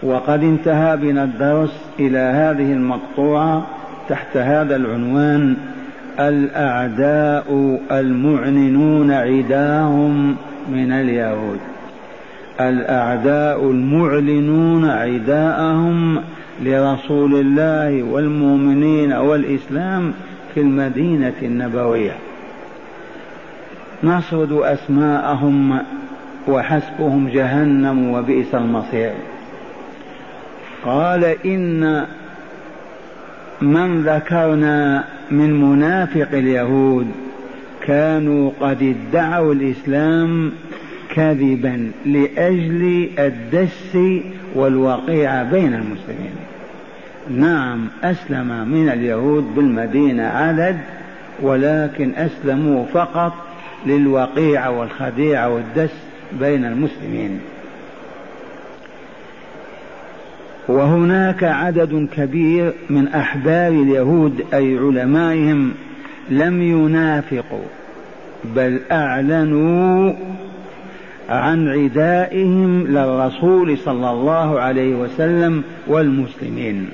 وقد انتهى بنا الدرس إلى هذه المقطوعة تحت هذا العنوان: الأعداء المعننون عداهم من اليهود. الأعداء المعلنون عداءهم لرسول الله والمؤمنين والإسلام في المدينة النبوية. نسرد أسماءهم وحسبهم جهنم وبئس المصير. قال: إن من ذكرنا من منافق اليهود كانوا قد ادعوا الإسلام كذبا لأجل الدس والوقيعة بين المسلمين. نعم، أسلم من اليهود بالمدينة عدد، ولكن أسلموا فقط للوقيعة والخديعة والدس بين المسلمين. وهناك عدد كبير من أحبار اليهود أي علمائهم لم ينافقوا، بل أعلنوا عن عدائهم للرسول صلى الله عليه وسلم والمسلمين.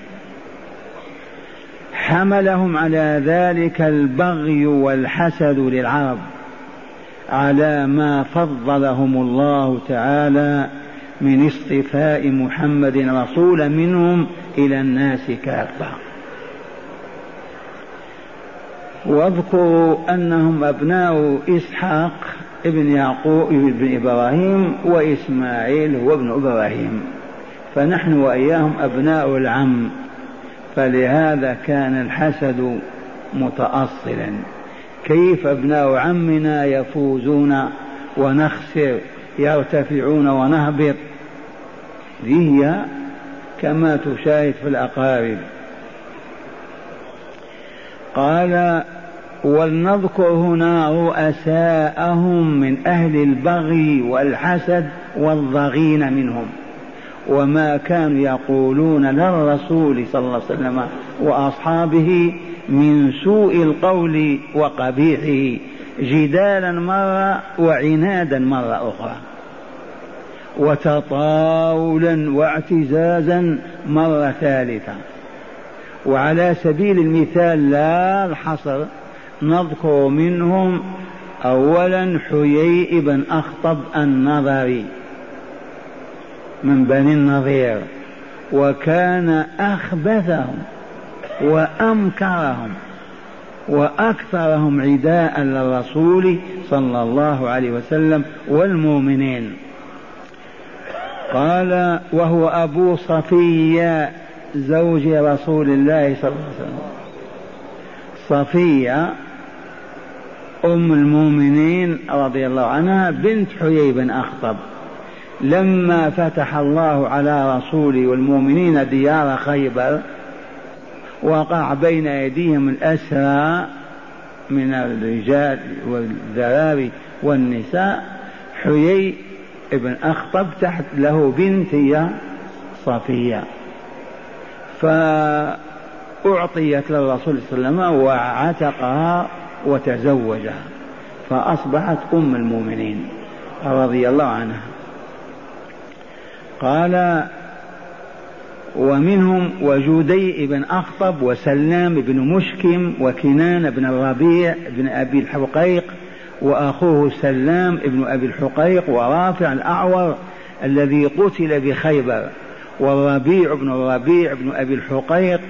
حملهم على ذلك البغي والحسد للعرب على ما فضلهم الله تعالى من اصطفاء محمد رسولا منهم إلى الناس كافة. واذكروا أنهم أبناء إسحاق ابن يعقوب ابن إبراهيم، وإسماعيل هو ابن إبراهيم، فنحن وإياهم أبناء العم، فلهذا كان الحسد متأصلا. كيف أبناء عمنا يفوزون ونخسر، يرتفعون ونهبط؟ هي كما تشاهد في الأقارب. قال: ولنذكر هنا رؤساءهم من أهل البغي والحسد والضغين منهم، وما كانوا يقولون للرسول صلى الله عليه وسلم وأصحابه من سوء القول وقبيحه، جدالا مرة وعنادا مرة أخرى، وتطاولا واعتزازا مرة ثالثة. وعلى سبيل المثال لا الحصر نذكر منهم أولا حيي بن أخطب النضري من بني النضير، وكان أخبثهم وأمكرهم وأكثرهم عداء للرسول صلى الله عليه وسلم والمؤمنين. قال: وهو أبو صفية زوج رسول الله صلى الله عليه وسلم. صفية أم المؤمنين رضي الله عنها بنت حيي بن أخطب، لما فتح الله على رسوله والمؤمنين ديار خيبر وقع بين أيديهم الأسرى من الرجال والذراري والنساء، حيي بن أخطب تحت له بنت هي صفية، فأعطيت للرسول صلى الله عليه وسلم وعتقها وتزوجها، فأصبحت أم المؤمنين رضي الله عنها. قال: ومنهم وجودي بن أخطب وسلام بن مشكم وكنان بن الربيع بن أبي الحقيق وأخوه سلام بن أبي الحقيق ورافع الأعور الذي قتل بخيبر، والربيع بن الربيع بن أبي الحقيق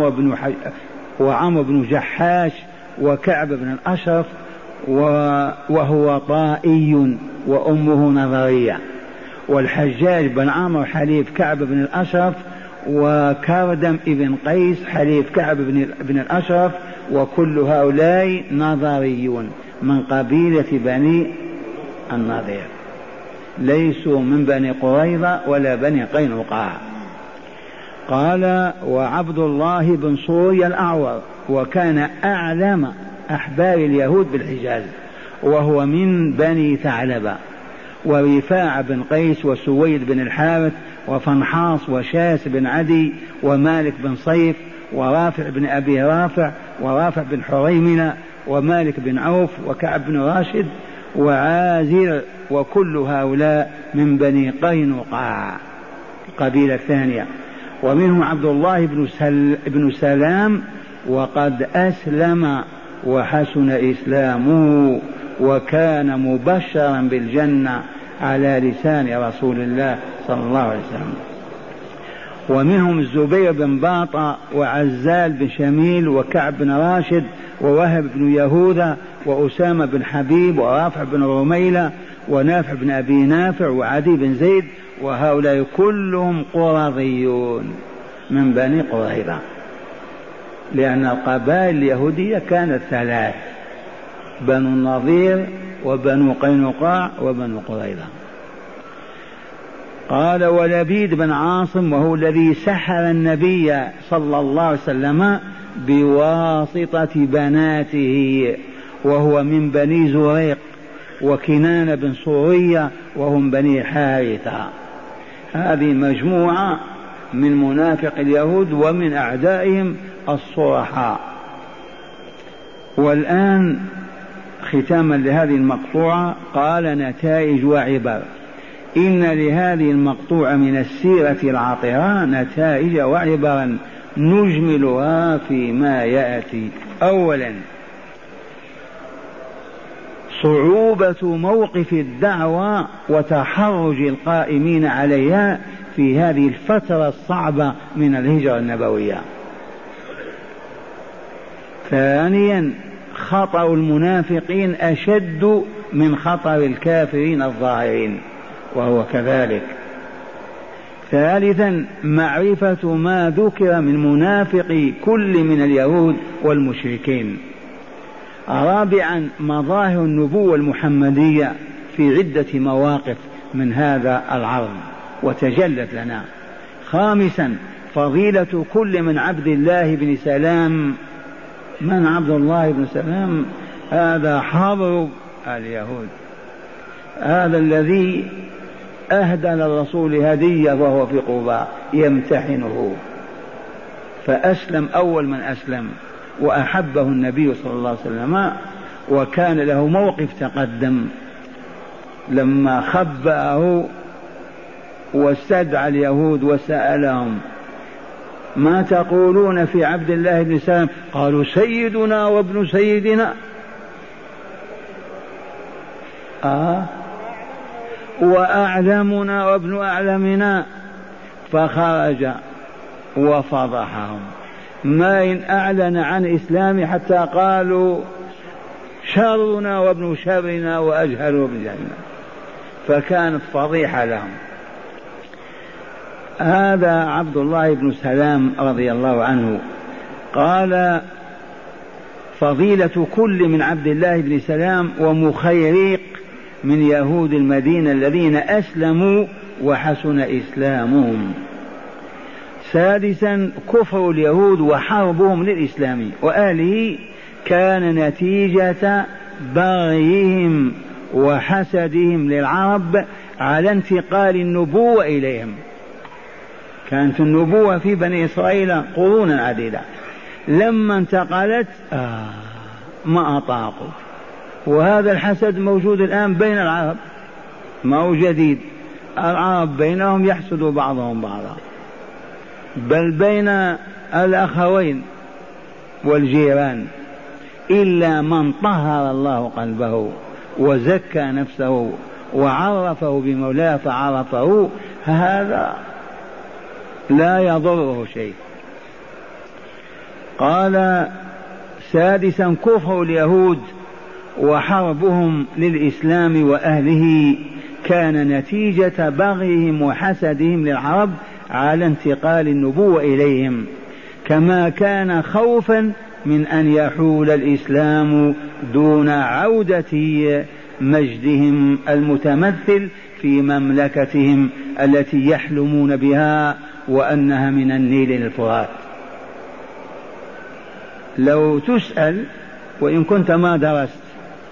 وعمرو بن جحاش وكعب بن الأشرف وهو طائي وأمه نظرية، والحجاج بن عمرو حليف كعب بن الأشرف، وكردم ابن قيس حليف كعب بن الأشرف، وكل هؤلاء نظريون من قبيلة بني النضير، ليسوا من بني قريظة ولا بني قينقاع. قال: وعبد الله بن صوري الأعور، وكان أعلم أحبار اليهود بالحجاز، وهو من بني ثعلبة، ورفاع بن قيس وسويد بن الحارث وفنحاص وشاس بن عدي ومالك بن صيف ورافع بن أبي رافع ورافع بن حريملة ومالك بن عوف وكعب بن راشد وعازر، وكل هؤلاء من بني قينقاع. القبيلة الثانية. ومنهم عبد الله بن سلام وقد أسلم وحسن إسلامه وكان مبشرا بالجنة على لسان رسول الله صلى الله عليه وسلم. ومنهم الزبير بن باطة وعزال بن شميل وكعب بن راشد ووهب بن يهوذا وأسامة بن حبيب ورافع بن رميلة ونافع بن أبي نافع وعدي بن زيد، وهؤلاء كلهم قرظيون من بني قريظة، لأن القبائل اليهودية كانت ثلاث: بنو النضير وبنو قينقاع وبنو قريظة. قال: ولبيد بن عاصم وهو الذي سحر النبي صلى الله عليه وسلم بواسطة بناته، وهو من بني زريق، وكنان بن صورية وهم بني حارثة. هذه مجموعة من منافق اليهود ومن أعدائهم الصرحاء. والآن ختاما لهذه المقطوعة قال: نتائج وعبر. إن لهذه المقطوعة من السيرة العطرة نتائج وعبرا نجملها فيما يأتي. أولا، صعوبة موقف الدعوة وتحرج القائمين عليها في هذه الفترة الصعبة من الهجرة النبوية. ثانيا، خطر المنافقين أشد من خطر الكافرين الظاهرين، وهو كذلك. ثالثا، معرفة ما ذكر من منافق كل من اليهود والمشركين. رابعا، مظاهر النبوة المحمدية في عدة مواقف من هذا العرض وتجلت لنا. خامسا، فضيلة كل من عبد الله بن سلام. من عبد الله بن سلام؟ هذا حبر اليهود، هذا الذي أهدى للرسول هدية وهو في قباء يمتحنه، فأسلم أول من أسلم وأحبه النبي صلى الله عليه وسلم، وكان له موقف تقدم لما خبأه واستدعى اليهود وسألهم: ما تقولون في عبد الله بن سلام؟ قالوا: سيدنا وابن سيدنا. وأعلمنا وابن أعلمنا. فخرج وفضحهم، ما إن أعلن عن إسلامه حتى قالوا: شرنا وابن شرنا وأجهلوا بالجنة، فكانت فضيحة لهم. هذا عبد الله بن سلام رضي الله عنه. قال: فضيلة كل من عبد الله بن سلام ومخيريق من يهود المدينة الذين أسلموا وحسن إسلامهم. سادسا، كفر اليهود وحربهم للإسلام وأهله كان نتيجة بغيهم وحسدهم للعرب على انتقال النبوة إليهم. كانت النبوة في بني إسرائيل قرونا عديدة، لما انتقلت ما أطاقوا. وهذا الحسد موجود الآن بين العرب، ما هو جديد. العرب بينهم يحسد بعضهم بعضا، بل بين الأخوين والجيران، إلا من طهر الله قلبه وزكى نفسه وعرفه بمولاه فعرفه، هذا لا يضره شيء. قال: سادسا، كفر اليهود وحربهم للإسلام وأهله كان نتيجة بغيهم وحسدهم للعرب على انتقال النبوة إليهم، كما كان خوفا من أن يحول الإسلام دون عودة مجدهم المتمثل في مملكتهم التي يحلمون بها، وأنها من النيل للفرات. لو تسأل وإن كنت ما درست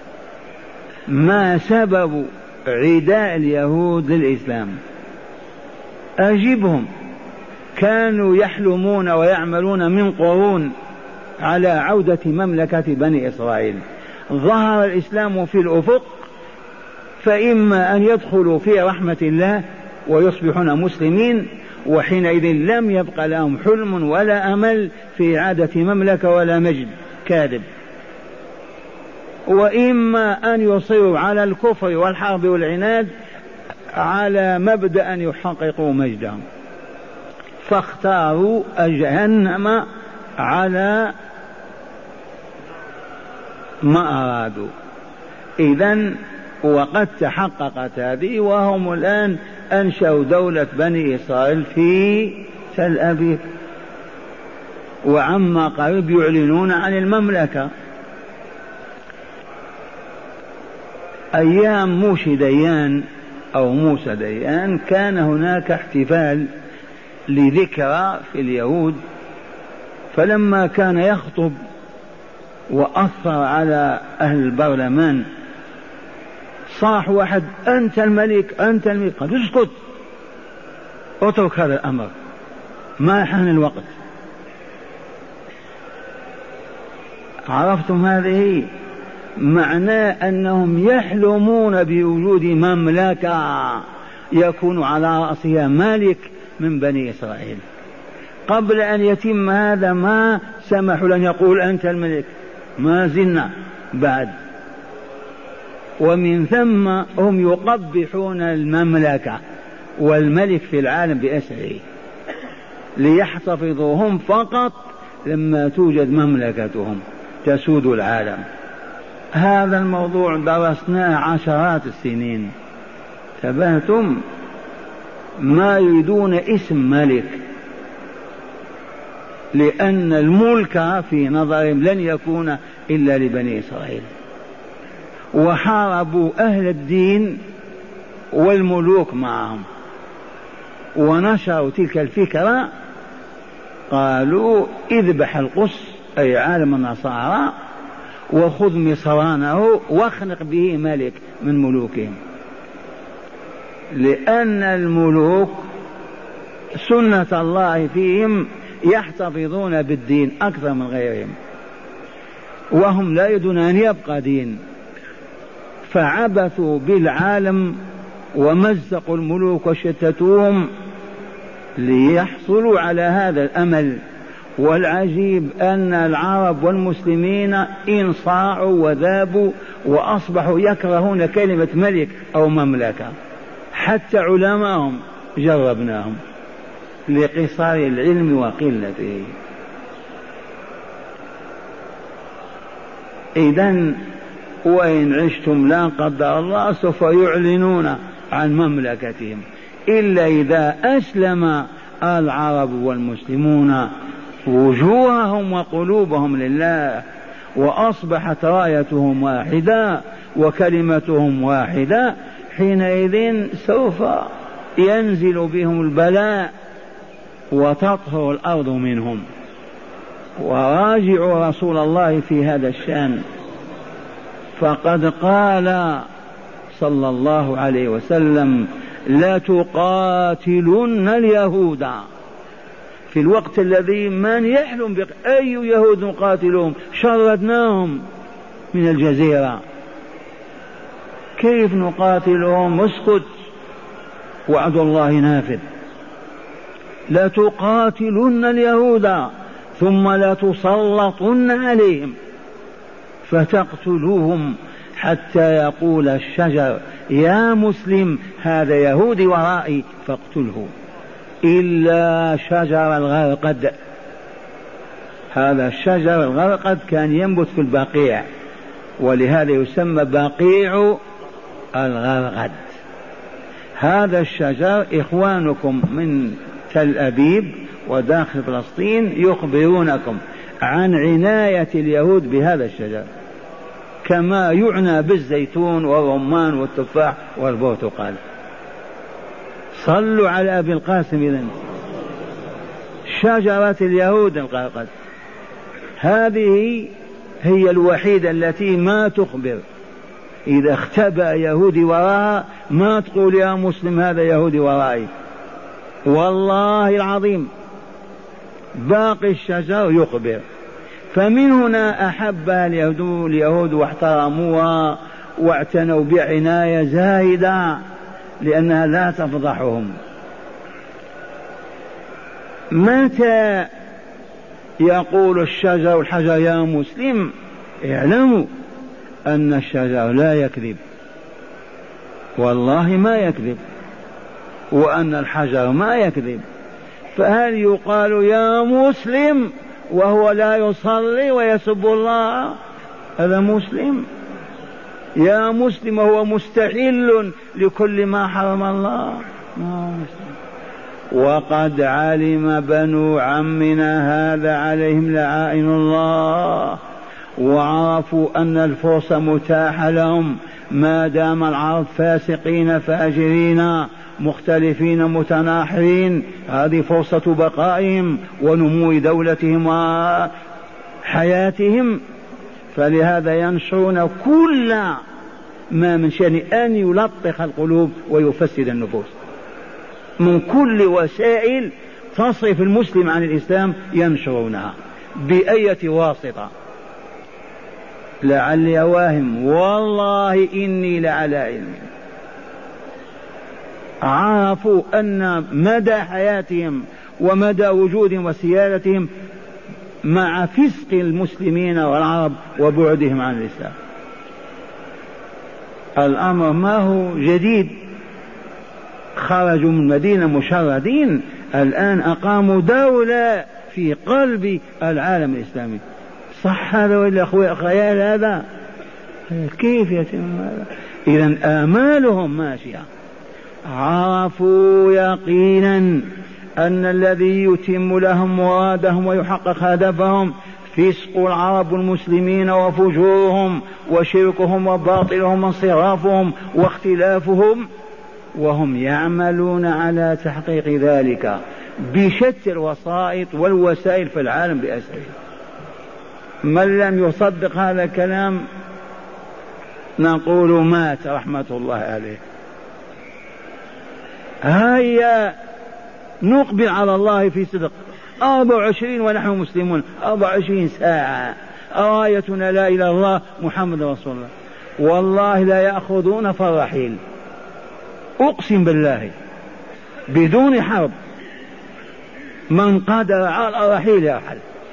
ما سبب عداء اليهود للإسلام، أجبهم. كانوا يحلمون ويعملون من قرون على عودة مملكة بني إسرائيل. ظهر الإسلام في الأفق، فإما أن يدخلوا في رحمة الله ويصبحون مسلمين، وحينئذ لم يبق لهم حلم ولا أمل في إعادة مملكة ولا مجد، كاذب. وإما أن يصروا على الكفر والحرب والعناد على مبدأ أن يحققوا مجدهم، فاختاروا جهنم على ما أرادوا. إذن وقد تحققت هذه، وهم الآن أنشأوا دولة بني إسرائيل في تل أبيب، وعما قريب يعلنون عن المملكة. أيام موشي ديان أو موسى ديان كان هناك احتفال لذكرى في اليهود، فلما كان يخطب وأثر على أهل البرلمان صاح واحد: أنت الملك أنت الملك. قال: اسكت، اترك هذا الأمر، ما حان الوقت. عرفتم هذه؟ معناه أنهم يحلمون بوجود مملكة يكون على رأسها مالك من بني إسرائيل. قبل أن يتم هذا ما سمحوا لن يقول أنت الملك، ما زلنا بعد. ومن ثم هم يقبحون المملكة والملك في العالم بأسره ليحتفظوهم فقط لما توجد مملكتهم تسود العالم. هذا الموضوع درسناه عشرات السنين، تبهتم؟ ما يريدون اسم ملك، لأن الملك في نظرهم لن يكون إلا لبني إسرائيل. وحاربوا أهل الدين والملوك معهم ونشروا تلك الفكرة، قالوا: اذبح القس أي عالم النصارى وخذ مصرانه واخنق به ملك من ملوكهم، لأن الملوك سنة الله فيهم يحتفظون بالدين أكثر من غيرهم، وهم لا يريدون أن يبقى دين، فعبثوا بالعالم ومزقوا الملوك وشتتوهم ليحصلوا على هذا الأمل. والعجيب أن العرب والمسلمين انصاعوا وذابوا وأصبحوا يكرهون كلمة ملك أو مملكة، حتى علماءهم جربناهم لقصار العلم وقلته. إذن وإن عشتم لا قدر الله سوف يعلنون عن مملكتهم، إلا إذا أسلم العرب والمسلمون وجوههم وقلوبهم لله، وأصبحت رايتهم واحدة وكلمتهم واحدة، حينئذ سوف ينزل بهم البلاء وتطهر الأرض منهم. وراجعوا رسول الله في هذا الشأن، فقد قال صلى الله عليه وسلم: لتقاتلن اليهود. في الوقت الذي من يحلم أي يهود نقاتلهم؟ شردناهم من الجزيرة، كيف نقاتلهم؟ اسكت، وعد الله نافذ. لتقاتلن اليهود ثم لتسلطن عليهم فتقتلوهم حتى يقول الشجر: يا مسلم هذا يهودي ورائي فاقتله، إلا شجر الغرقد. هذا الشجر الغرقد كان ينبت في البقيع، ولهذا يسمى بقيع الغرقد. هذا الشجر إخوانكم من تل أبيب وداخل فلسطين يخبرونكم عن عناية اليهود بهذا الشجر، كما يعنى بالزيتون والرمان والتفاح والبرتقال. صلوا على أبي القاسم. إذن شجرة اليهود الغرقد هذه هي الوحيدة التي ما تخبر. إذا اختبأ يهودي وراها ما تقول يا مسلم هذا يهودي ورائي، والله العظيم باقي الشجر يخبر. فمن هنا أحبها اليهود واحترموها واعتنوا بعناية زايدة، لأنها لا تفضحهم. متى يقول الشجر والحجر يا مسلم؟ اعلموا أن الشجر لا يكذب، والله ما يكذب، وأن الحجر ما يكذب. فهل يقال يا مسلم وهو لا يصلي ويسب الله؟ هذا مسلم؟ يا مسلم وهو مستحل لكل ما حرم الله؟ ما مسلم. وقد علم بنو عمنا هذا عليهم لعائن الله، وعرفوا أن الفرصة متاحة لهم ما دام العرب فاسقين فاجرين مختلفين متناحرين. هذه فرصة بقائهم ونمو دولتهم وحياتهم، فلهذا ينشرون كل ما من شأن أن يلطخ القلوب ويفسد النفوس من كل وسائل تصرف المسلم عن الإسلام، ينشرونها بأية واسطة. لعلي واهم، والله إني لعلى علم. عرفوا أن مدى حياتهم ومدى وجودهم وسيادتهم مع فسق المسلمين والعرب وبعدهم عن الإسلام. الأمر ما هو جديد، خرجوا من مدينة مشردين، الآن أقاموا دولة في قلب العالم الإسلامي. صح هذا ولا خيال هذا؟ كيف يتم هذا؟ إذن آمالهم ماشية. عرفوا يقينا أن الذي يتم لهم مرادهم ويحقق هدفهم فسق العرب المسلمين وفجورهم وشركهم وباطلهم وانصرافهم واختلافهم، وهم يعملون على تحقيق ذلك بشتى الوسائط والوسائل في العالم بأسره. من لم يصدق هذا الكلام نقول مات رحمة الله عليه. هيا نقبل على الله في صدق. 24 ونحن مسلمون، 24 ساعة رايتنا لا إله إلا الله محمد رسول الله. والله لا يأخذون فرحيل، أقسم بالله بدون حرب. من قدر على الرحيل يرحل،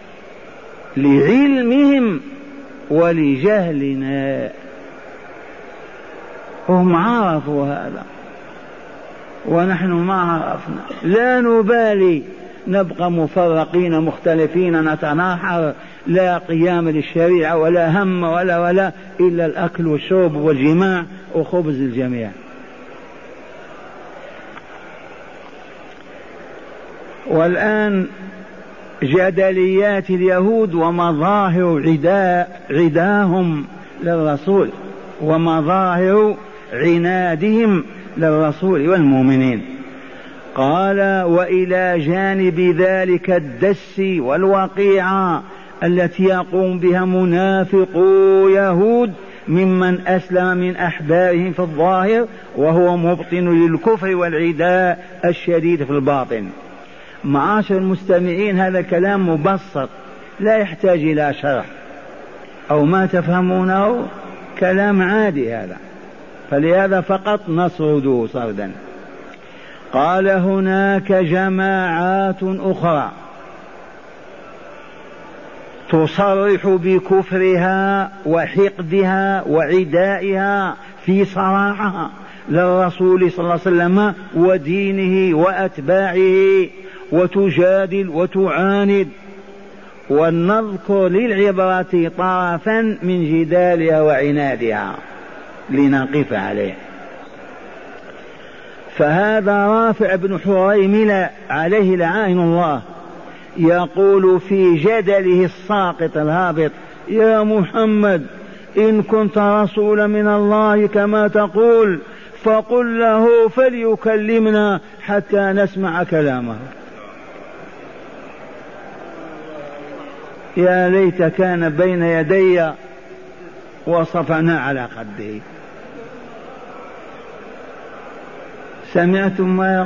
لعلمهم ولجهلنا. هم عرفوا هذا ونحن ما عرفنا. لا نبالي، نبقى مفرقين مختلفين نتناحر، لا قيام للشريعة ولا هم ولا إلا الأكل والشرب والجماع وخبز الجميع. والآن جدليات اليهود ومظاهر عداهم للرسول ومظاهر عنادهم للرسول والمؤمنين. قال: وإلى جانب ذلك الدس والوقيعة التي يقوم بها منافقو يهود ممن أسلم من أحبارهم في الظاهر وهو مبطن للكفر والعداء الشديد في الباطن. معاشر المستمعين، هذا كلام مبسط لا يحتاج إلى شرح، أو ما تفهمونه كلام عادي هذا، فلهذا فقط نسرده سردا. قال: هناك جماعات أخرى تصرح بكفرها وحقدها وعدائها في صراحها للرسول صلى الله عليه وسلم ودينه وأتباعه، وتجادل وتعاند. ولنذكر للعبرة طرفا من جدالها وعنادها لنقف عليه. فهذا رافع بن حريملة عليه لعائن الله يقول في جدله الساقط الهابط: يا محمد، إن كنت رسولا من الله كما تقول فقل له فليكلمنا حتى نسمع كلامه. يا ليت كان بين يدي وصفنا على خده. سمعتم ما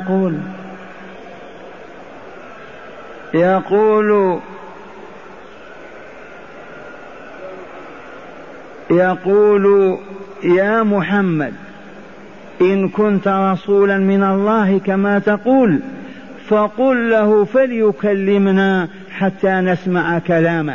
يقول يا محمد، إن كنت رسولا من الله كما تقول فقل له فليكلمنا حتى نسمع كلامه.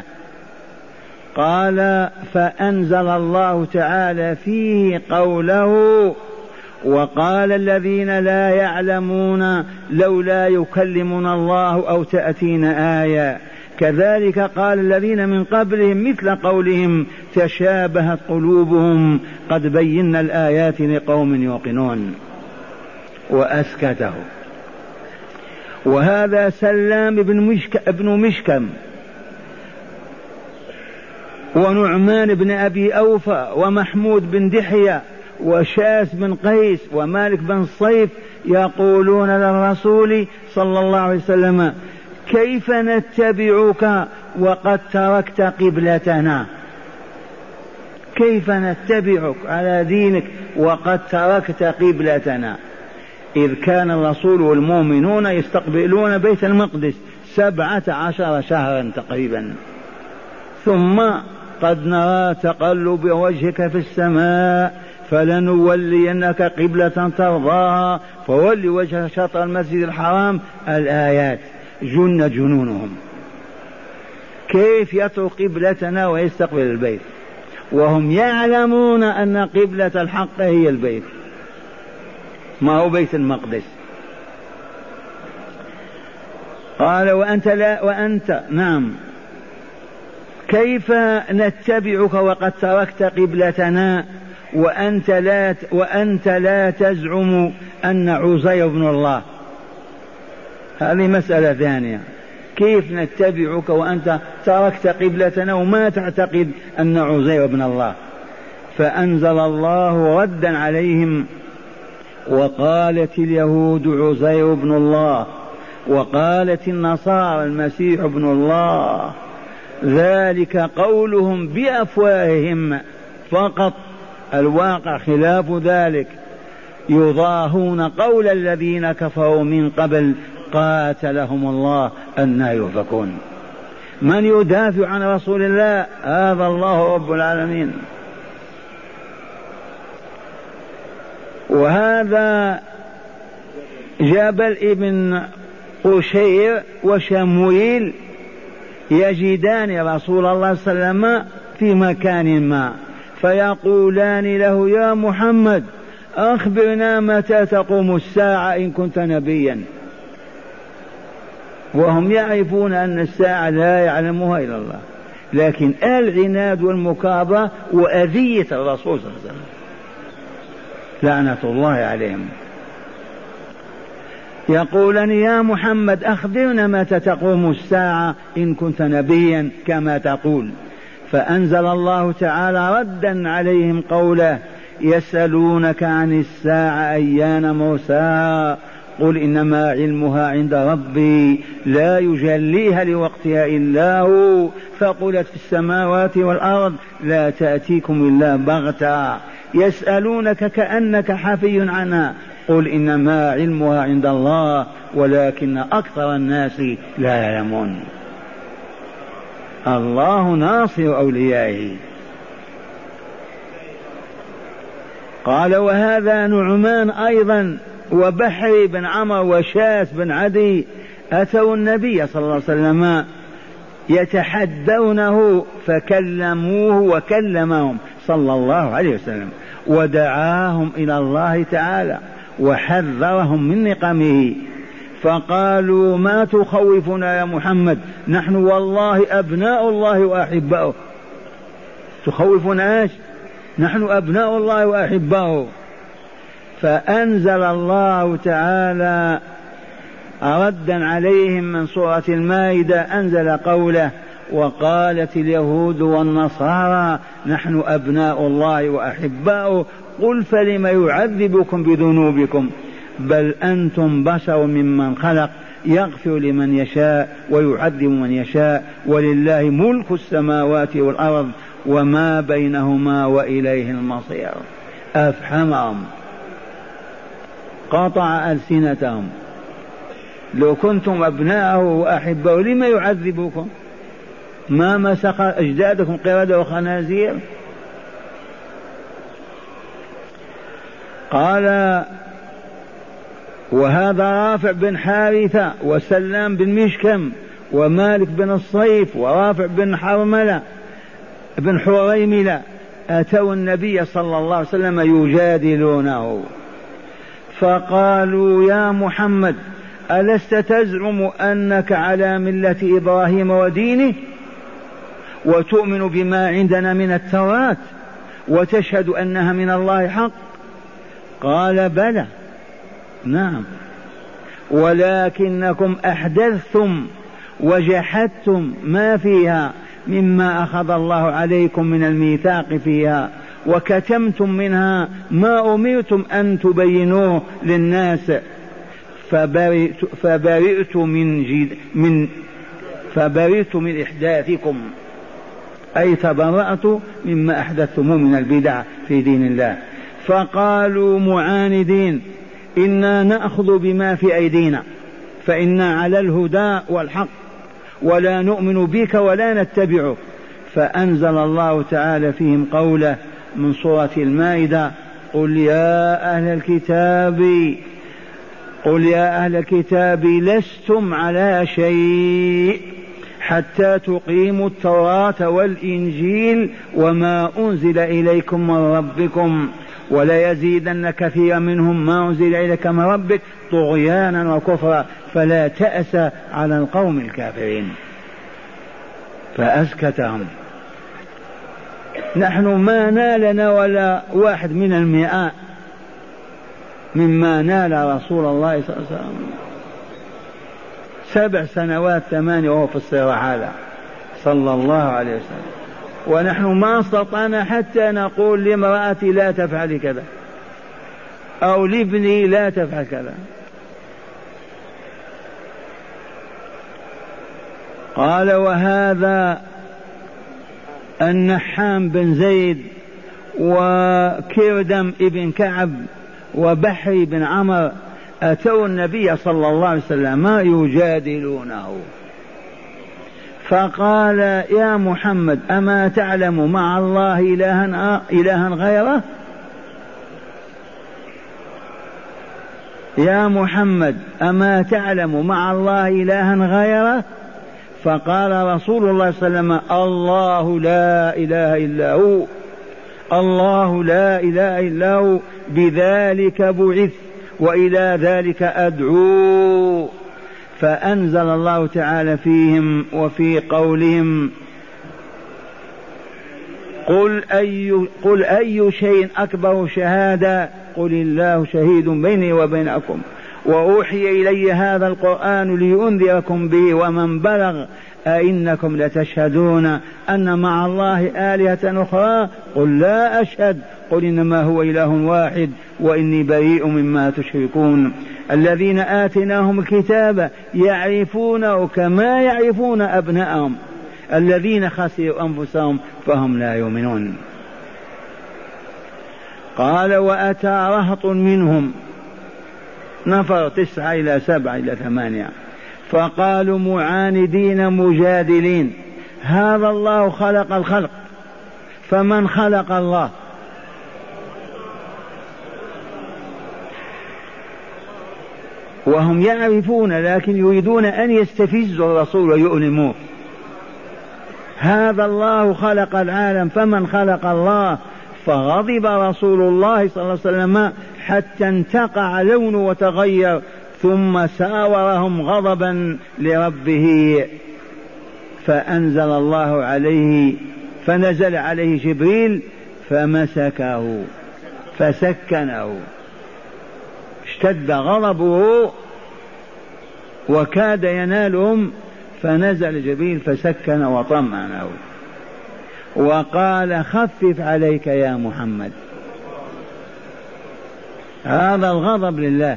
قال فأنزل الله تعالى فيه قوله وقال الذين لا يعلمون لولا يكلمنا الله أو تأتينا آية كذلك قال الذين من قبلهم مثل قولهم تشابهت قلوبهم قد بينا الآيات لقوم يوقنون. وأسكته. وهذا سلام بن مشكم ونعمان بن أبي أوفى ومحمود بن دحية وشاس بن قيس ومالك بن صيف يقولون للرسول صلى الله عليه وسلم كيف نتبعك وقد تركت قبلتنا؟ كيف نتبعك على دينك وقد تركت قبلتنا؟ إذ كان الرسول والمؤمنون يستقبلون بيت المقدس 17 شهرا تقريبا، ثم قد نرى تقلب وجهك في السماء فلنولينك قبلة ترضاها فول وجهك شطر المسجد الحرام. الآيات جن جنونهم. كيف يترك قبلتنا ويستقبل البيت وهم يعلمون أن قبلة الحق هي البيت ما هو بيت المقدس؟ قال وأنت نعم كيف نتبعك وقد تركت قبلتنا وأنت لا تزعم أن عزير بن الله؟ هذه مسألة ثانية. كيف نتبعك وأنت تركت قبلتنا وما تعتقد أن عزير بن الله؟ فأنزل الله ردا عليهم وقالت اليهود عزير بن الله وقالت النصارى المسيح ابن الله ذلك قولهم بأفواههم فقط، الواقع خلاف ذلك. يضاهون قول الذين كفروا من قبل قاتلهم الله أنى يؤفكون. من يدافع عن رسول الله؟ هذا الله رب العالمين. وهذا جبل ابن قشير وشمويل يجدان رسول الله صلى الله عليه وسلم في مكان ما فيقولان له يا محمد أخبرنا متى تقوم الساعة إن كنت نبيا، وهم يعرفون أن الساعة لا يعلمها إلا الله، لكن العناد والمكابرة وأذية الرسول صلى الله عليه وسلم لعنة الله عليهم. يقولن يا محمد أخبرنا متى تقوم الساعة إن كنت نبيا كما تقول. فأنزل الله تعالى ردا عليهم قوله يسألونك عن الساعة أيان مرساها قل إنما علمها عند ربي لا يجليها لوقتها إلا هو فقلت في السماوات والأرض لا تأتيكم إلا بغتة يسألونك كأنك حفي عنها قل إنما علمها عند الله ولكن أكثر الناس لا يعلمون. الله ناصر أوليائه. قال وهذا نعمان أيضا وبحر بن عمرو وشاس بن عدي أتوا النبي صلى الله عليه وسلم يتحدونه فكلموه وكلمهم صلى الله عليه وسلم ودعاهم إلى الله تعالى وحذرهم من نقمه. فقالوا ما تخوفنا يا محمد نحن والله أبناء الله وأحباؤه. تخوفنا ايش؟ نحن أبناء الله وأحباؤه. فأنزل الله تعالى ردا عليهم من سورة المائدة أنزل قوله وقالت اليهود والنصارى نحن أبناء الله وأحباؤه قل فلم يعذبكم بذنوبكم بل أنتم بشر ممن خلق يغفر لمن يشاء ويعذب من يشاء ولله ملك السماوات والأرض وما بينهما وإليه المصير. أفحمهم قطع ألسنتهم. لو كنتم أبناءه وأحبه لما يعذبكم؟ ما مسخ أجدادكم قردة وخنازير؟ قال وهذا رافع بن حارثة وسلام بن مشكم ومالك بن الصيف ورافع بن حرملة بن حريملة أتوا النبي صلى الله عليه وسلم يجادلونه، فقالوا: يا محمد، ألست تزعم أنك على ملة إبراهيم ودينه وتؤمن بما عندنا من التوراة وتشهد أنها من الله حق؟ قال: بلى، نعم، ولكنكم أحدثتم وجحدتم ما فيها مما أخذ الله عليكم من الميثاق فيها، وكتمتم منها ما أمرتم أن تبينوه للناس، فبرئت من إحداثكم، أي تبرأت مما أحدثتموه من البدع في دين الله. فقالوا معاندين: إنا نأخذ بما في أيدينا، فإنا على الهدى والحق، ولا نؤمن بك ولا نتبعك. فأنزل الله تعالى فيهم قوله من سورة المائدة: قل يا أهل الكتاب لستم على شيء حتى تقيموا التوراة والإنجيل وما أنزل إليكم من ربكم ولا يزيدن كثيرا منهم ما أنزل إليك من ربك طغيانا وكفرا فلا تأس على القوم الكافرين. فأسكتهم. نحن ما نالنا ولا 1 من 100 مما نال رسول الله صلى الله عليه وسلم. 7 سنوات 8 وهو في الصراع صلى الله عليه وسلم، ونحن ما استطعنا حتى نقول لامرأتي لا تفعل كذا أو لابني لا تفعل كذا. قال: وهذا النحام بن زيد وكردم ابن كعب وبحري بن عمر أتوا النبي صلى الله عليه وسلم يجادلونه، فقال: يا محمد، أما تعلم مع الله إلها غيره؟ يا محمد، أما تعلم مع الله إلها غيره؟ فقال رسول الله صلى الله عليه وسلم: الله لا إله إلا هو، الله لا إله إلا هو، بذلك بعث وإلى ذلك أدعو. فأنزل الله تعالى فيهم وفي قولهم: قل أي شيء أكبر شهادة؟ قل الله شهيد بيني وبينكم، وأوحي إلي هذا القرآن لينذركم به ومن بلغ، أئنكم لتشهدون أن مع الله آلهة أخرى؟ قل لا أشهد، قل إنما هو إله واحد وإني بريء مما تشركون. الذين آتيناهم الكتاب يعرفونه كما يعرفون أبناءهم، الذين خسروا أنفسهم فهم لا يؤمنون. قال: وأتى رهط منهم، نفر 9 إلى 7 إلى 8، فقالوا معاندين مجادلين: هذا الله خلق الخلق، فمن خلق الله؟ وهم يعرفون لكن يريدون أن يستفزوا الرسول ويؤلموه. هذا الله خلق العالم، فمن خلق الله؟ فغضب رسول الله صلى الله عليه وسلم حتى انتقع لونه وتغير، ثم ساورهم غضبا لربه، فأنزل الله عليه، فنزل عليه جبريل فمسكه فسكنه، اشتد غضبه وكاد ينالهم، فنزل جبريل فسكن وطمأنه وقال: خفف عليك يا محمد. هذا الغضب لله.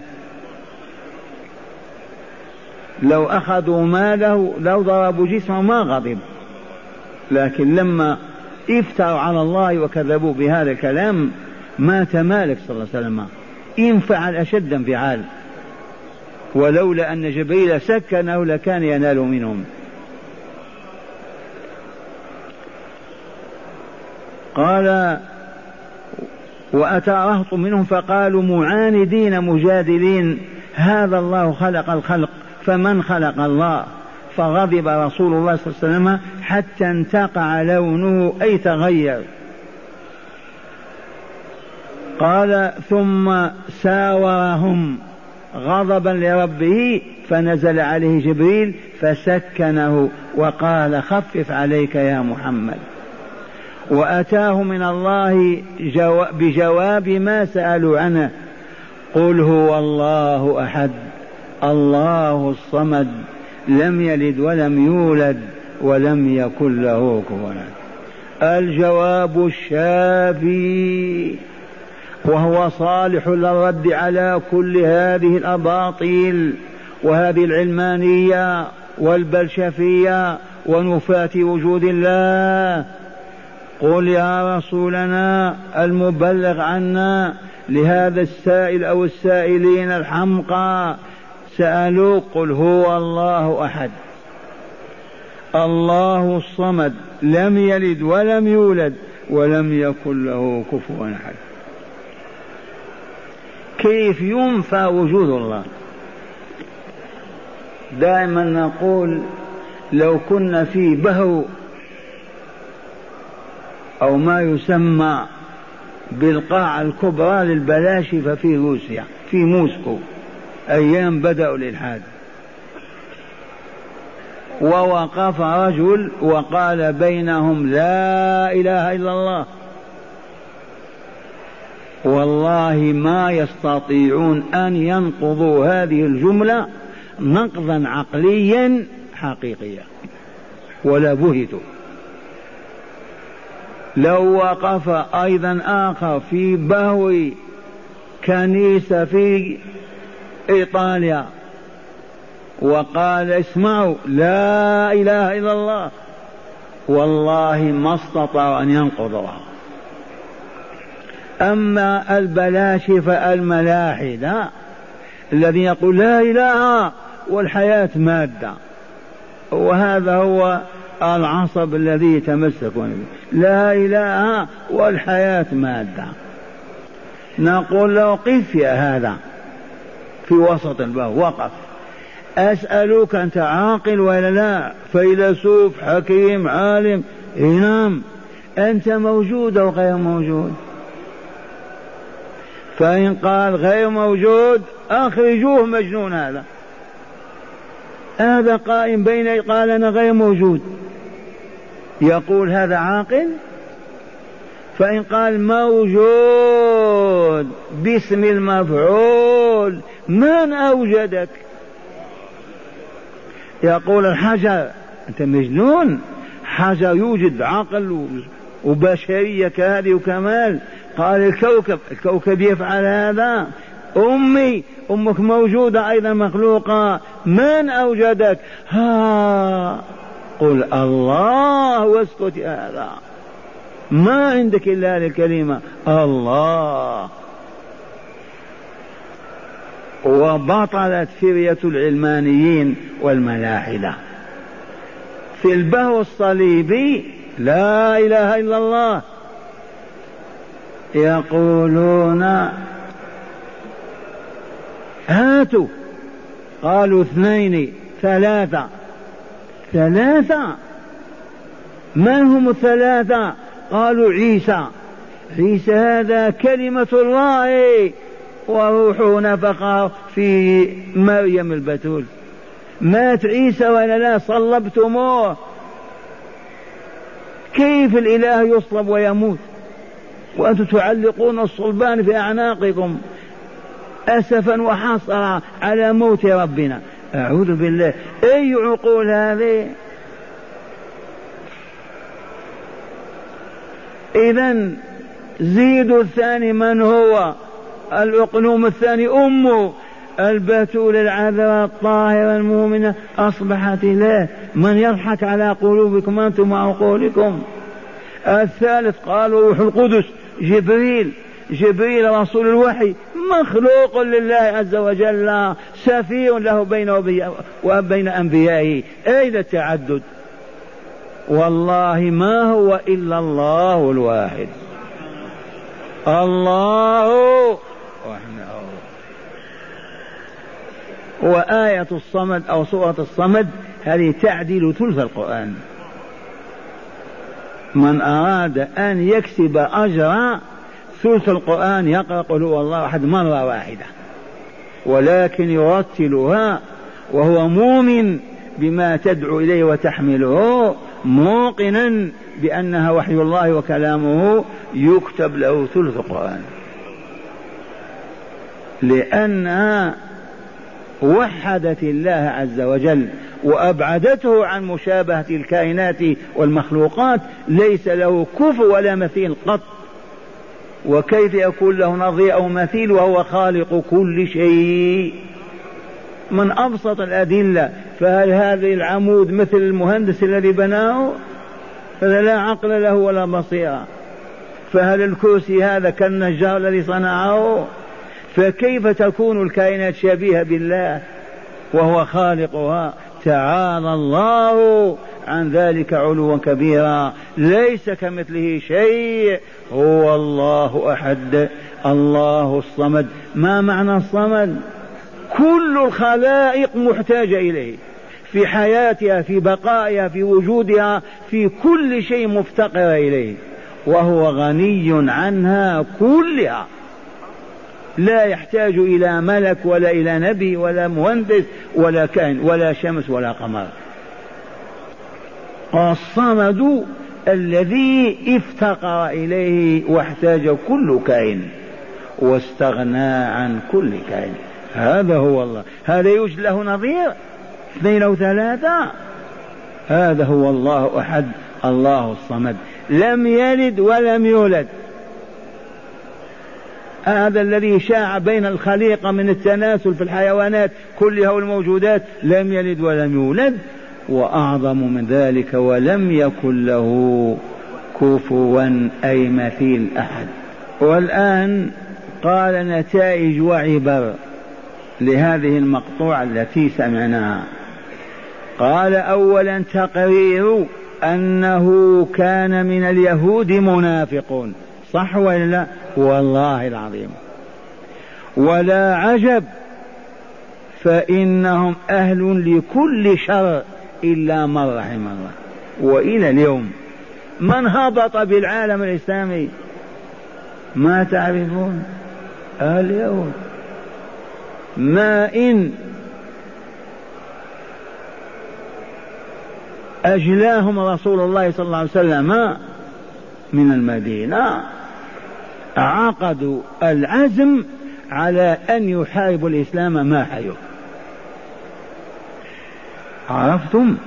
لو أخذوا ماله لو ضربوا جسمه ما غضب، لكن لما افتروا على الله وكذبوا بهذا الكلام مات مالك صلى الله عليه وسلم، انفعل أشد انفعال، ولولا أن جبريل سكنه لكان ينال منهم. قال: وأتى رهط منهم فقالوا معاندين مجادلين: هذا الله خلق الخلق، فمن خلق الله؟ فغضب رسول الله صلى الله عليه وسلم حتى انتقع لونه أي تغير. قال ثم ساورهم غضبا لربه فنزل عليه جبريل فسكنه وقال خفف عليك يا محمد. وأتاه من الله بجواب ما سألوا عنه: قل هو الله أحد الله الصمد لم يلد ولم يولد ولم يكن له كفوا أحد. الجواب الشافي، وهو صالح للرد على كل هذه الأباطيل وهذه العلمانية والبلشفية ونفاة وجود الله. قل يا رسولنا المبلغ عنا لهذا السائل أو السائلين الحمقى سألوا: قل هو الله أحد الله الصمد لم يلد ولم يولد ولم يكن له كفوا أحد. كيف ينفى وجود الله؟ دائما نقول لو كنا في بهو أو ما يسمى بالقاعة الكبرى للبلاشفة في روسيا في موسكو أيام بدأوا الإلحاد، ووقف رجل وقال بينهم: لا إله إلا الله. والله ما يستطيعون أن ينقضوا هذه الجملة نقضا عقليا حقيقيا ولا بهتوا. لو وقف أيضا آخر في بهو كنيسة في إيطاليا وقال: اسمعوا لا إله إلا الله، والله ما استطاعوا أن ينقضوها. أما البلاشفة الملاحدة الذين يقول لا إله والحياة مادة، وهذا هو العصب الذي يتمسكون به، لا إله والحياة مادة. نقول له: قف يا هذا في وسط الباب، وقف. أسألك أنت عاقل ولا لا؟ فيلسوف حكيم عالم؟ نعم. أنت موجود أو غير موجود؟ فإن قال غير موجود أخرجوه، مجنون هذا. هذا قائم بين قال أنا غير موجود، يقول هذا عاقل؟ فإن قال موجود باسم المفعول، من أوجدك؟ يقول الحجر. أنت مجنون؟ حجر يوجد عقل وبشرية كهذه وكمال. قال الكوكب يفعل هذا. أمك موجودة أيضا مخلوقة، من أوجدك؟ قل الله واسكت هذا، ما عندك إلا هذه الكلمة الله. وبطلت فرية العلمانيين والملاحدة. في البهو الصليبي لا إله إلا الله، يقولون هاتوا، قالوا 2 3 من هم 3؟ قالوا عيسى هذا كلمة الله وروح نفخ في مريم البتول. مات عيسى ولا لا؟ صلبتموه. كيف الإله يصلب ويموت وأنتم تعلقون الصلبان في أعناقكم أسفا وحسرا على موت ربنا؟ أعوذ بالله، أي عقول هذه؟ إذن زيدوا الثاني من هو؟ الأقلوم الثاني أمه البتول العذراء الطاهرة المؤمنة أصبحت إله. من يضحك على قلوبكم أنتم وعقولكم؟ الثالث قالوا روح القدس جبريل رسول الوحي، مخلوق لله عز وجل، سفير له بينه وبين أنبيائه. أين التعدد؟ والله ما هو إلا الله الواحد، الله وحده. وآية الصمد أو سورة الصمد هذه تعدل ثلث القرآن. من أراد أن يكسب أجر ثلث القرآن يقرأ قل هو الله أحد مرة واحدة، ولكن يرتلها وهو مؤمن بما تدعو إليه وتحمله، موقنا بأنها وحي الله وكلامه، يكتب له ثلث القرآن، لأنها وحدت الله عز وجل وأبعدته عن مشابهة الكائنات والمخلوقات، ليس له كفو ولا مثيل قط، وكيف يكون له نظير أو مثيل وهو خالق كل شيء؟ من أبسط الأدلة، فهل هذا العمود مثل المهندس الذي بناه؟ فهذا لا عقل له ولا بصيرة. فهل الكرسي هذا كالنجار الذي صنعه؟ فكيف تكون الكائنات شبيهة بالله وهو خالقها؟ تعالى الله عن ذلك علوا كبيرا، ليس كمثله شيء، هو الله أحد الله الصمد. ما معنى الصمد؟ كل الخلائق محتاجة إليه في حياتها، في بقائها، في وجودها، في كل شيء مفتقرة إليه، وهو غني عنها كلها، لا يحتاج إلى ملك ولا إلى نبي ولا مهندس ولا كائن ولا شمس ولا قمر. الصمد الذي افتقر إليه واحتاج كل كائن واستغنى عن كل كائن، هذا هو الله. هذا يوجد له نظير؟ اثنين أو ثلاثة؟ هذا هو الله أحد الله الصمد، لم يلد ولم يولد. هذا الذي شاع بين الخليقة من التناسل في الحيوانات كلها والموجودات، لم يلد ولم يولد. وأعظم من ذلك ولم يكن له كفوا أي مثيل أحد. والآن قال نتائج وعبر لهذه المقطوعة التي سمعناها. قال أولا تقرير أنه كان من اليهود منافقون، صح ولا لا؟ والله العظيم، ولا عجب، فإنهم أهل لكل شر إلا من رحم الله. وإلى اليوم من هبط بالعالم الإسلامي ما تعرفون؟ اليهود. ما إن أجلاهم رسول الله صلى الله عليه وسلم من المدينة عقدوا العزم على أن يحاربوا الإسلام ما حيوا. عرفتم؟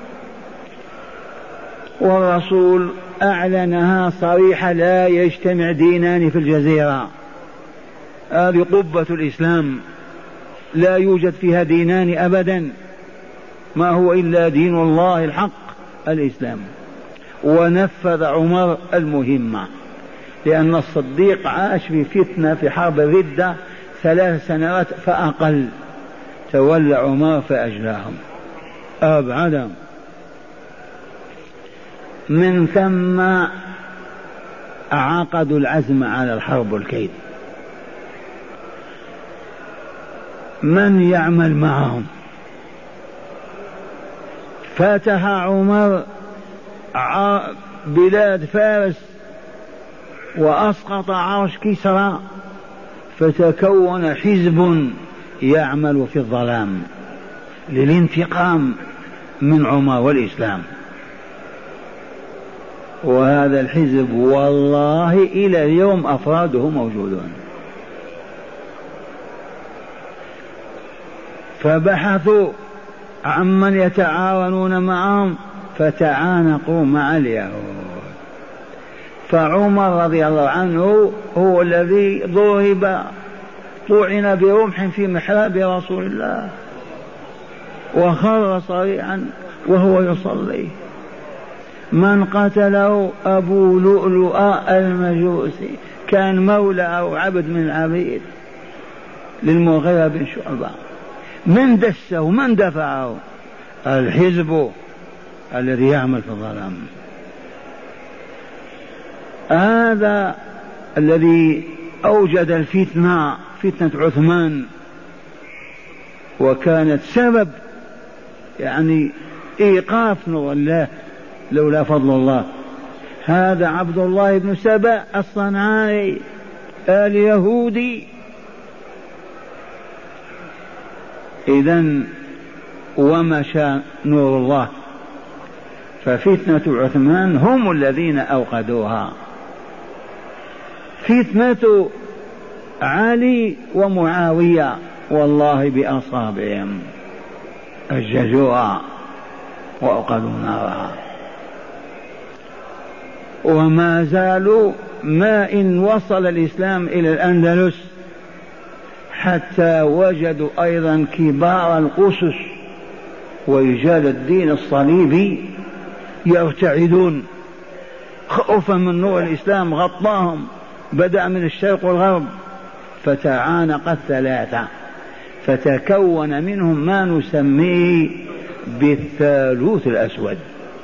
والرسول أعلنها صريحة: لا يجتمع دينان في الجزيرة، هذه قبة الإسلام، لا يوجد فيها دينان أبدا، ما هو إلا دين الله الحق الإسلام. ونفذ عمر المهمة، لأن الصديق عاش في فتنة في حرب الردة 3 سنوات فأقل، تولى عمر فأجلاهم أبعدهم. من ثم عقدوا العزم على الحرب والكيد. من يعمل معهم؟ فتح عمر بلاد فارس وأسقط عرش كسرى، فتكون حزب يعمل في الظلام للانتقام من عمر والإسلام. وهذا الحزب والله إلى اليوم أفراده موجودون. فبحثوا عمن يتعاونون معهم فتعانقوا مع اليهود. فعمر رضي الله عنه هو الذي ضرب طعن برمح في محراب رسول الله وخر صريعا وهو يصلي. من قتله أبو لؤلؤ المجوسي، كان مولى أو عبد من العبيد للمغيرة بن شعبة. من دسه من دفعه؟ الحزب الذي يعمل في الظلام. هذا الذي أوجد الفتنة، فتنة عثمان وكانت سبب يعني إيقاف نور الله لولا فضل الله. هذا عبد الله بن سبأ الصنعاني اليهودي. إذن ومشى نور الله. ففتنة عثمان هم الذين أوقدوها. فتنة علي ومعاوية والله بأصابعهم أججوها وأوقدوا نارها. وما زالوا ما إن وصل الإسلام إلى الأندلس حتى وجدوا أيضا كبار القسس ورجال الدين الصليبي يرتعدون خوفا من نور الإسلام غطاهم، بدأ من الشرق والغرب فتعانق الثلاثة فتكون منهم ما نسميه بالثالوث الأسود.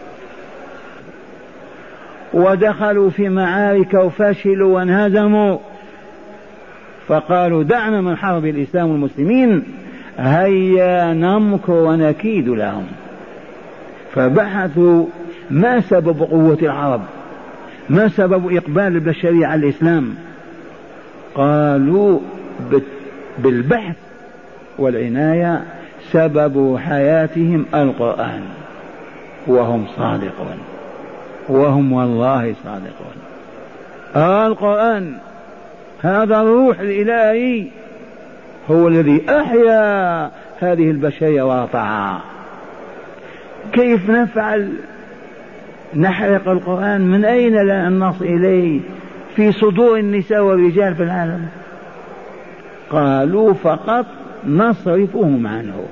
ودخلوا في معارك وفشلوا وانهزموا فقالوا دعنا من حرب الإسلام والمسلمين، هيا نمكر ونكيد لهم. فبحثوا ما سبب قوة العرب، ما سبب إقبال البشرية على الإسلام. قالوا بالبحث والعناية سبب حياتهم القرآن، وهم صادقون، وهم والله صادقون. القرآن هذا الروح الإلهي هو الذي أحيا هذه البشرية ورفعها. كيف نفعل؟ نحرق القرآن؟ من أين لا نصل إليه في صدور النساء والرجال في العالم؟ قالوا فقط نصرفهم عنه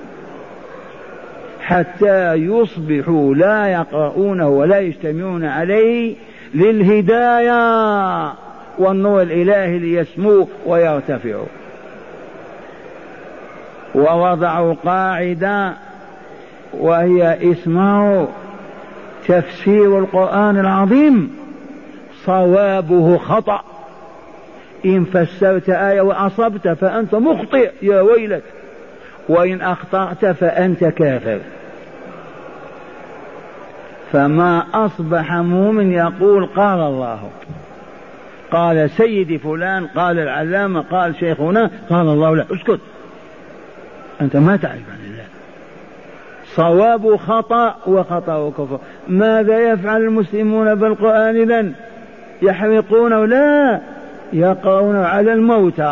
حتى يصبحوا لا يقرؤونه ولا يجتمعون عليه للهداية والنور الإلهي ليسمو ويرتفعوا. ووضعوا قاعدة وهي اسمه تفسير القرآن العظيم صوابه خطأ، إن فسرت آية وأصبت فأنت مخطئ يا ويلك، وإن أخطأت فأنت كافر. فما أصبح مؤمن يقول قال الله، قال سيدي فلان، قال العلامة، قال شيخنا، قال الله. لا، اسكت، أنت ما تعرف عن الله. صواب خطأ وخطأ كفر. ماذا يفعل المسلمون بالقرآن إذن؟ يحرقونه؟ لا، يقرؤون على الموتى.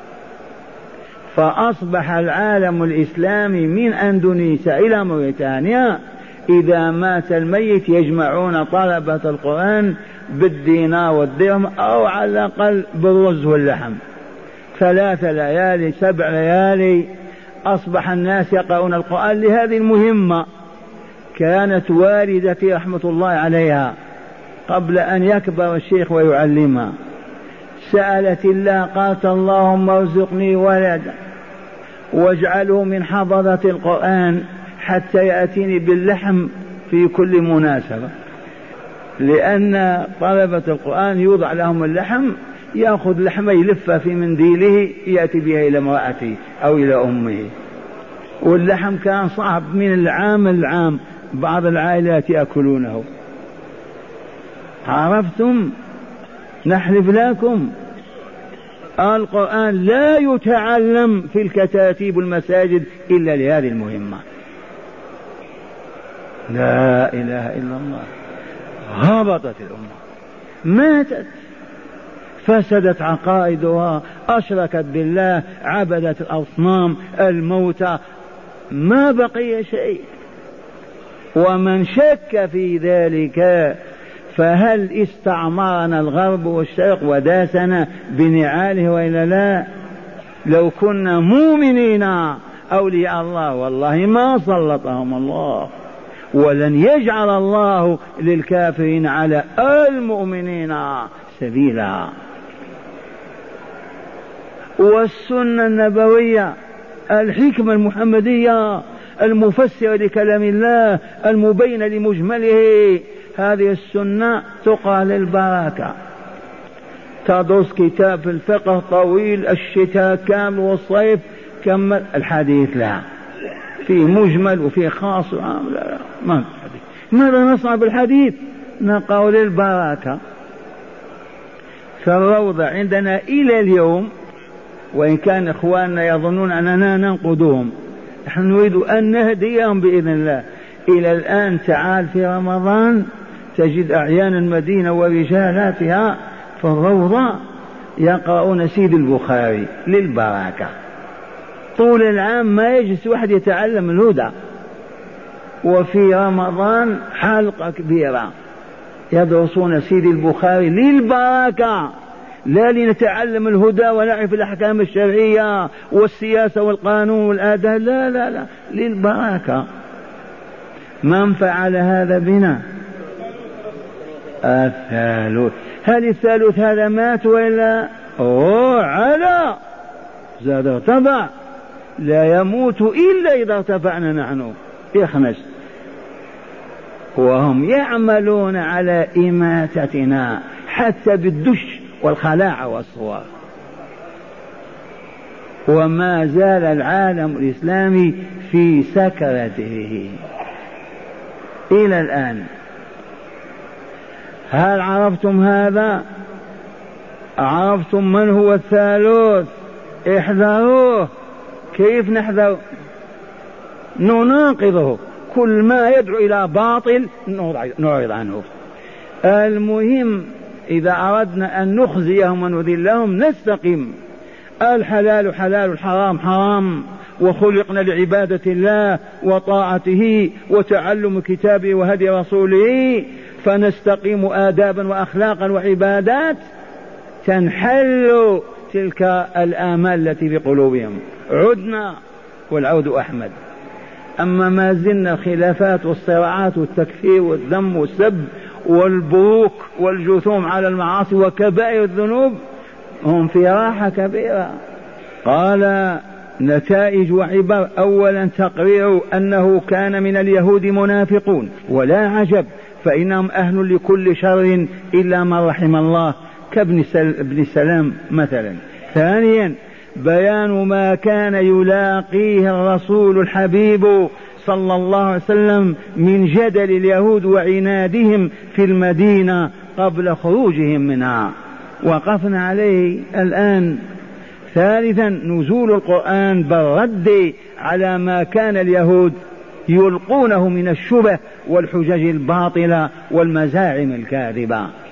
فأصبح العالم الإسلامي من أندونيسيا إلى موريتانيا إذا مات الميت يجمعون طلبة القرآن بالدينار والدرهم أو على الأقل بالرز واللحم. 3 ليالي 7 ليالي أصبح الناس يقرؤون القرآن لهذه المهمة. كانت والدتي رحمة الله عليها قبل أن يكبر الشيخ ويعلمها سألت الله، قالت اللهم ارزقني ولدا واجعله من حفظة القرآن حتى يأتيني باللحم في كل مناسبة، لأن طلبة القرآن يوضع لهم اللحم، يأخذ لحمه يلفه في منديله يأتي بها إلى امرأته أو إلى أمه. واللحم كان صعب من العام العام، بعض العائلات يأكلونه. عرفتم؟ نحلف لكم القرآن لا يتعلم في الكتاتيب والمساجد إلا لهذه المهمة. لا إله إلا الله. هبطت الأمة، ماتت، فسدت عقائدها، أشركت بالله، عبدت الأصنام، الموتى، ما بقي شيء. ومن شك في ذلك فهل استعمرنا الغرب والشرق وداسنا بنعاله وإلا لا؟ لو كنا مؤمنين أولياء الله والله ما سلطهم الله، ولن يجعل الله للكافرين على المؤمنين سبيلا. والسنة النبوية الحكمة المحمدية المفسرة لكلام الله المبينة لمجمله، هذه السنة تقال البركة. تدرس كتاب الفقه طويل الشتاء كامل والصيف كمل الحديث لا، في مجمل وفي خاص وعام. لا ما في حديث. ماذا نصنع بالحديث؟ نقول البركة. فالروضة عندنا إلى اليوم، وإن كان إخواننا يظنون أننا ننقدهم، نحن نريد أن نهديهم بإذن الله. إلى الآن تعال في رمضان تجد أعيان المدينة ورجالاتها في الروضة يقرؤون سيد البخاري للبركة. طول العام ما يجلس واحد يتعلم الهدى، وفي رمضان حلقة كبيرة يدرسون سيد البخاري للبركة، لا لنتعلم الهدى ونعرف الأحكام الشرعية والسياسة والقانون والآداب، لا لا لا، للبركة. من فعل هذا بنا؟ الثالث. هل الثالث هذا مات وإلا على زاد ارتفع؟ لا يموت إلا إذا ارتفعنا نحن يخنس، وهم يعملون على إماتتنا حتى بالدش والخلاعة والصور. وما زال العالم الإسلامي في سكرته إلى الآن. هل عرفتم هذا؟ عرفتم من هو الثالث؟ احذروه. كيف نحذر؟ نناقضه. كل ما يدعو إلى باطل نعرض عنه. المهم إذا أردنا أن نخزيهم ونذلهم نستقيم. الحلال حلال، الحرام حرام، وخلقنا لعبادة الله وطاعته وتعلم كتابه وهدي رسوله، فنستقيم آدابا وأخلاقا وعبادات تنحل تلك الآمال التي في قلوبهم. عدنا والعود أحمد. أما ما زلنا خلافات والصراعات والتكفير والذم والسب والبروك والجثوم على المعاصي وكبائر الذنوب، هم في راحة كبيرة. قال نتائج وعبر. أولا تقرير أنه كان من اليهود منافقون، ولا عجب، فإنهم أهل لكل شر إلا من رحم الله، كابن سلام مثلا. ثانيا بيان ما كان يلاقيه الرسول الحبيب صلى الله عليه وسلم من جدل اليهود وعنادهم في المدينة قبل خروجهم منها، وقفنا عليه الآن. ثالثا نزول القرآن بالرد على ما كان اليهود يلقونه من الشبه والحجج الباطلة والمزاعم الكاذبة.